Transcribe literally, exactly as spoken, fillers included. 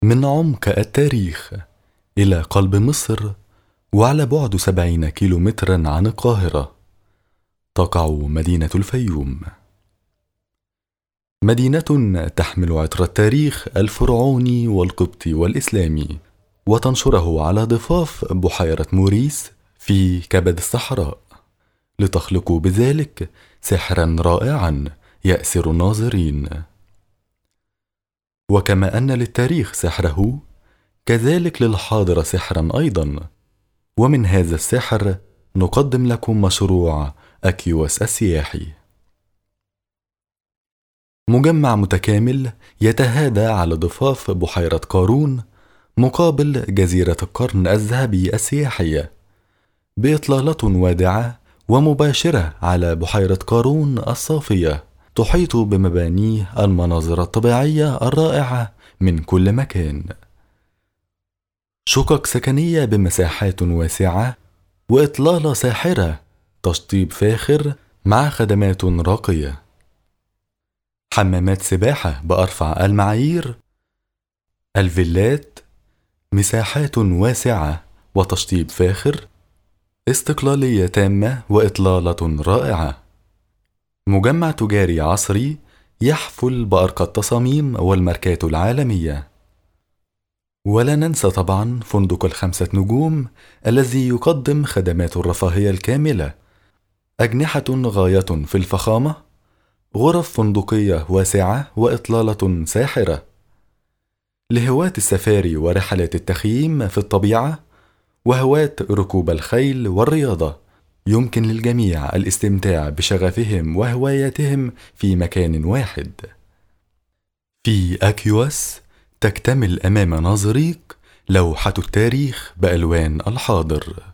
من عمق التاريخ إلى قلب مصر، وعلى بعد سبعين كيلومترا عن القاهرة، تقع مدينة الفيوم. مدينة تحمل عطر التاريخ الفرعوني والقبطي والإسلامي، وتنشره على ضفاف بحيرة موريس في كبد الصحراء، لتخلق بذلك سحرا رائعا يأسر الناظرين. وكما أن للتاريخ سحره، كذلك للحاضر سحرا أيضا، ومن هذا السحر نقدم لكم مشروع أكيوس السياحي، مجمع متكامل يتهادى على ضفاف بحيرة قارون مقابل جزيرة القرن الذهبي السياحية، بإطلالة وادعة ومباشرة على بحيرة قارون الصافية، تحيط بمبانيه المناظر الطبيعية الرائعة من كل مكان. شقق سكنية بمساحات واسعة، وإطلالة ساحرة، تشطيب فاخر مع خدمات راقية، حمامات سباحة بأرفع المعايير، الفيلات، مساحات واسعة وتشطيب فاخر، استقلالية تامة وإطلالة رائعة. مجمع تجاري عصري يحفل بأرقى التصاميم والماركات العالمية. ولا ننسى طبعا فندق الخمسة نجوم الذي يقدم خدمات الرفاهية الكاملة، أجنحة غاية في الفخامة، غرف فندقية واسعة وإطلالة ساحرة. لهواة السفاري ورحلات التخييم في الطبيعة، وهواة ركوب الخيل والرياضة، يمكن للجميع الاستمتاع بشغفهم وهواياتهم في مكان واحد. في أكيوس تكتمل أمام ناظريك لوحة التاريخ بألوان الحاضر.